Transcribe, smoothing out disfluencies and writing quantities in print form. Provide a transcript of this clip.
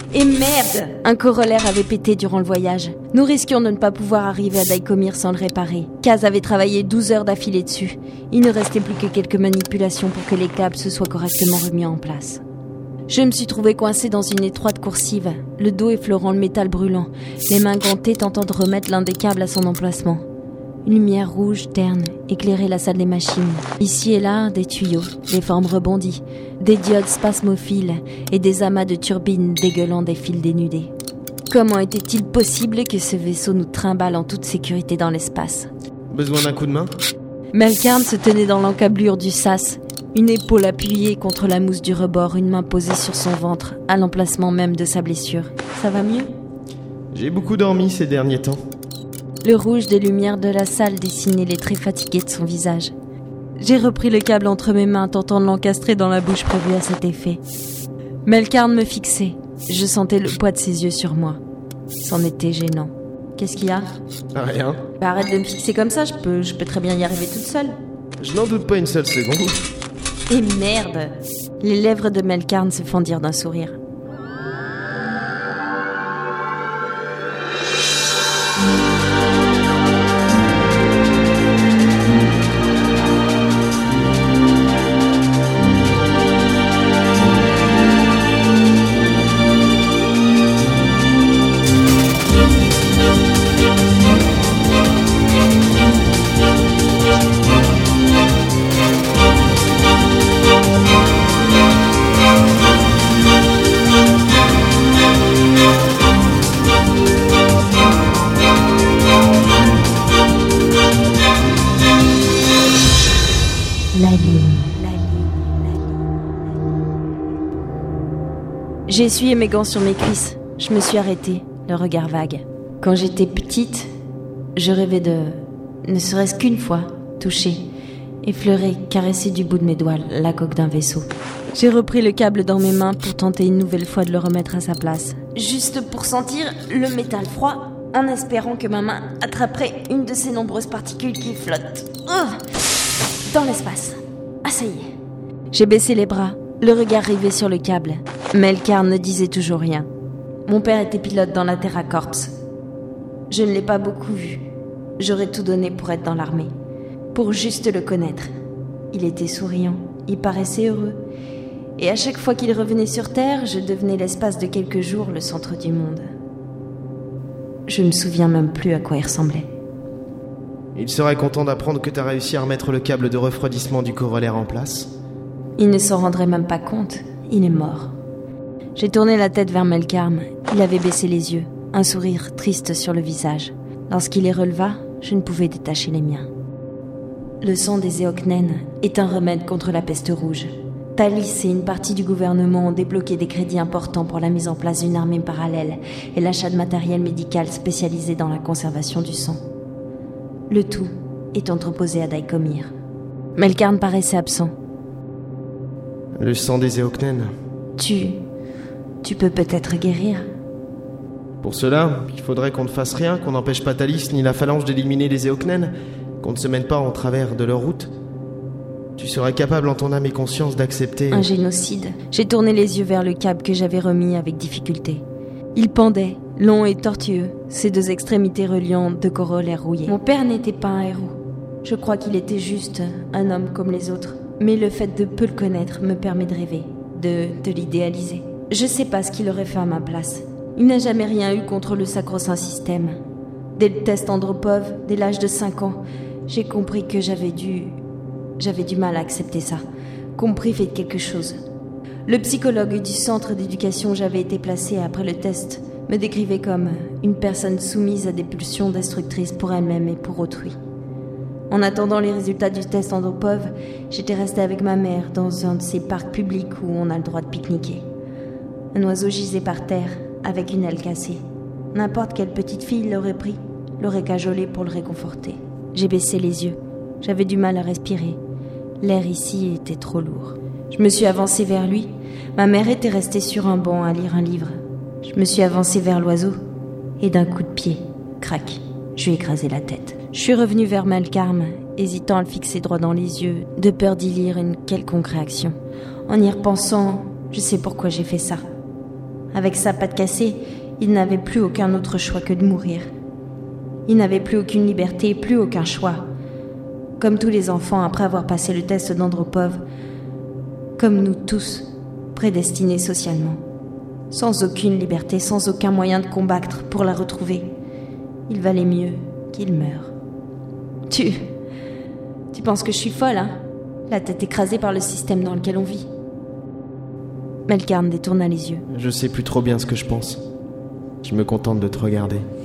Et merde! Un corollaire avait pété durant le voyage. Nous risquions de ne pas pouvoir arriver à Daïkomir sans le réparer. Kaz avait travaillé 12 heures d'affilée dessus. Il ne restait plus que quelques manipulations pour que les câbles se soient correctement remis en place. Je me suis trouvée coincée dans une étroite coursive, le dos effleurant le métal brûlant, les mains gantées tentant de remettre l'un des câbles à son emplacement. Une lumière rouge, terne, éclairait la salle des machines. Ici et là, des tuyaux, des formes rebondies, des diodes spasmophiles et des amas de turbines dégueulant des fils dénudés. Comment était-il possible que ce vaisseau nous trimballe en toute sécurité dans l'espace ? Besoin d'un coup de main ? Melkarn se tenait dans l'encablure du sas, une épaule appuyée contre la mousse du rebord, une main posée sur son ventre, à l'emplacement même de sa blessure. Ça va mieux ? J'ai beaucoup dormi ces derniers temps. Le rouge des lumières de la salle dessinait les traits fatigués de son visage. J'ai repris le câble entre mes mains, tentant de l'encastrer dans la bouche prévue à cet effet. Melkarn me fixait. Je sentais le poids de ses yeux sur moi. C'en était gênant. Qu'est-ce qu'il y a ? Rien. Bah arrête de me fixer comme ça, je peux très bien y arriver toute seule. Je n'en doute pas une seule seconde. Et merde ! Les lèvres de Melkarn se fendirent d'un sourire. J'ai essuyé mes gants sur mes cuisses. Je me suis arrêtée, le regard vague. Quand j'étais petite, je rêvais de, ne serait-ce qu'une fois, toucher, effleurer, caresser du bout de mes doigts la coque d'un vaisseau. J'ai repris le câble dans mes mains pour tenter une nouvelle fois de le remettre à sa place. Juste pour sentir le métal froid, en espérant que ma main attraperait une de ces nombreuses particules qui flottent dans l'espace. Ah, ça y est. J'ai baissé les bras, le regard rivé sur le câble. Melkarn ne disait toujours rien. Mon père était pilote dans la Terra Corps. Je ne l'ai pas beaucoup vu. J'aurais tout donné pour être dans l'armée. Pour juste le connaître. Il était souriant, il paraissait heureux. Et à chaque fois qu'il revenait sur Terre, je devenais l'espace de quelques jours le centre du monde. Je me souviens même plus à quoi il ressemblait. Il serait content d'apprendre que t'as réussi à remettre le câble de refroidissement du corollaire en place. Il ne s'en rendrait même pas compte. Il est mort. J'ai tourné la tête vers Melkarn. Il avait baissé les yeux, un sourire triste sur le visage. Lorsqu'il les releva, je ne pouvais détacher les miens. Le sang des Éoknen est un remède contre la peste rouge. Thalys et une partie du gouvernement ont débloqué des crédits importants pour la mise en place d'une armée parallèle et l'achat de matériel médical spécialisé dans la conservation du sang. Le tout est entreposé à Daïkomir. Melkarn paraissait absent. Le sang des Éoknen. Tu peux peut-être guérir. Pour cela, il faudrait qu'on ne fasse rien, qu'on n'empêche pas Thalys ni la phalange d'éliminer les Éoknen, qu'on ne se mène pas en travers de leur route. Tu serais capable en ton âme et conscience d'accepter... Un génocide. J'ai tourné les yeux vers le câble que j'avais remis avec difficulté. Il pendait, long et tortueux, ses deux extrémités reliant deux corollaires rouillés. Mon père n'était pas un héros. Je crois qu'il était juste un homme comme les autres. Mais le fait de peu le connaître me permet de rêver, de l'idéaliser. Je sais pas ce qu'il aurait fait à ma place. Il n'a jamais rien eu contre le sacro-saint système. Dès le test Andropov, dès l'âge de 5 ans, j'ai compris que j'avais du mal à accepter ça. Compris fait quelque chose. Le psychologue du centre d'éducation où j'avais été placée après le test me décrivait comme une personne soumise à des pulsions destructrices pour elle-même et pour autrui. En attendant les résultats du test Andropov, j'étais restée avec ma mère dans un de ces parcs publics où on a le droit de pique-niquer. Un oiseau gisait par terre, avec une aile cassée. N'importe quelle petite fille l'aurait pris, l'aurait cajolé pour le réconforter. J'ai baissé les yeux. J'avais du mal à respirer. L'air ici était trop lourd. Je me suis avancée vers lui. Ma mère était restée sur un banc à lire un livre. Je me suis avancée vers l'oiseau. Et d'un coup de pied, crac, je lui ai écrasé la tête. Je suis revenue vers Melkarn, hésitant à le fixer droit dans les yeux, de peur d'y lire une quelconque réaction. En y repensant, je sais pourquoi j'ai fait ça. Avec sa patte cassée, il n'avait plus aucun autre choix que de mourir. Il n'avait plus aucune liberté, plus aucun choix. Comme tous les enfants après avoir passé le test d'Andropov, comme nous tous, prédestinés socialement. Sans aucune liberté, sans aucun moyen de combattre pour la retrouver. Il valait mieux qu'il meure. Tu penses que je suis folle, hein? La tête écrasée par le système dans lequel on vit. Melkarn détourna les yeux. Je sais plus trop bien ce que je pense. Je me contente de te regarder.